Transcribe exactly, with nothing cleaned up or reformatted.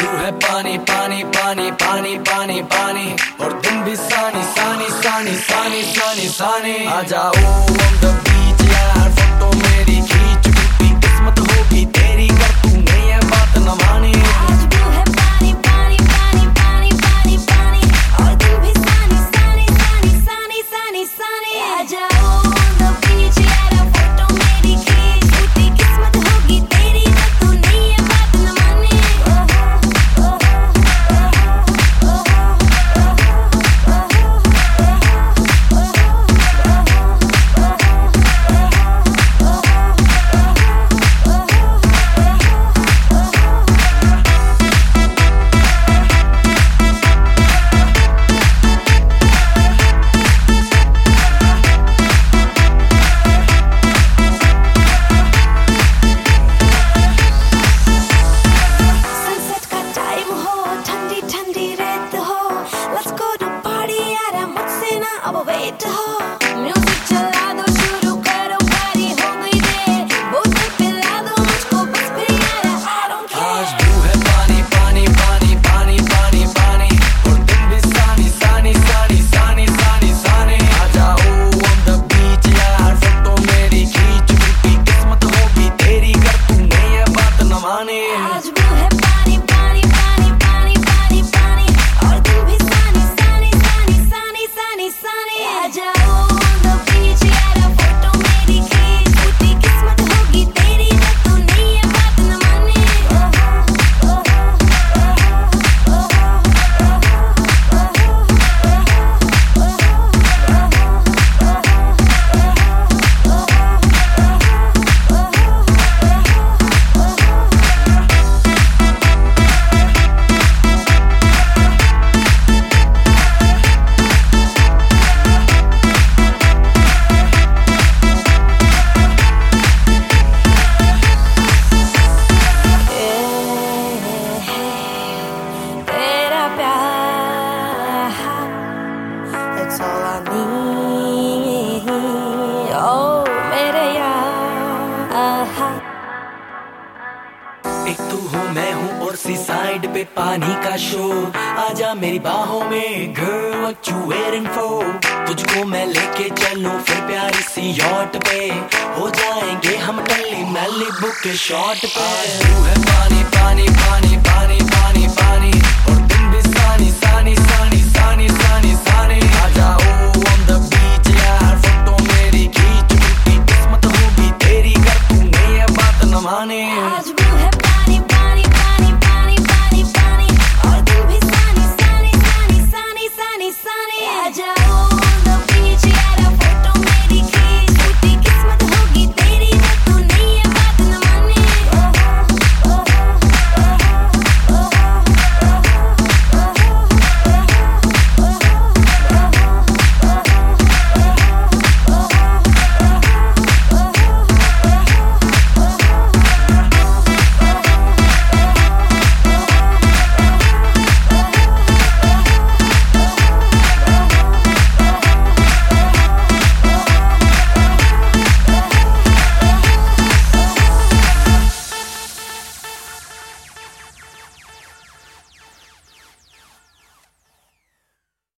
Blue है पानी पानी पानी पानी पानी पानी और तुम भी सानी सानी सानी सानी सानी सानी आ जाओ on the beach यार फोटो मेरी खींच टूटी किस्मत होगी तेरी कर तूने ये बात न मानी। आज ब्लू है पानी पानी पानी पानी पानी पानी और तुम भी सानी सानी सानी सानी सानी सानी आ जाओ on the beach यार फोटो मेरी खींच टूटी किस्मत होगी तेरी कर तूने ये बात न मानी। अब वेट हो म्यूजिक चला दो शुरू करो पारी हो गई दे बोतल पिला दो मुझको बस फिर यार I don't care। आज ब्लू है पानी पानी पानी पानी पानी पानी और तुम भी सानी सानी सानी सानी सानी सानी आ जाओ on the beach यार फोटो मेरी खींच टूटी किस्मत होगी तेरी कर तूने ये बात न मानी। आज ब्लू है पानी पानी पानी पानी पानी पानी और तुम भी सानी सानी सानी सानी सानी सानी आ जाओ on the beach यार फोटो मेरी खींच टूटी किस्मत होगी तेरी कर तूने ये बात न मानी। That's all I need. Oh, मेरे यार। एक तू हो मैं हूँ और सी साइड पे पानी का शोर आजा मेरी बाहों में girl what you waiting for। तुझको मैं लेके चलूं फिर प्यारी सी यॉट पे हो जाएंगे हम टल्ली मैली बुक के शॉट पे। ब्लू है पानी पानी पानी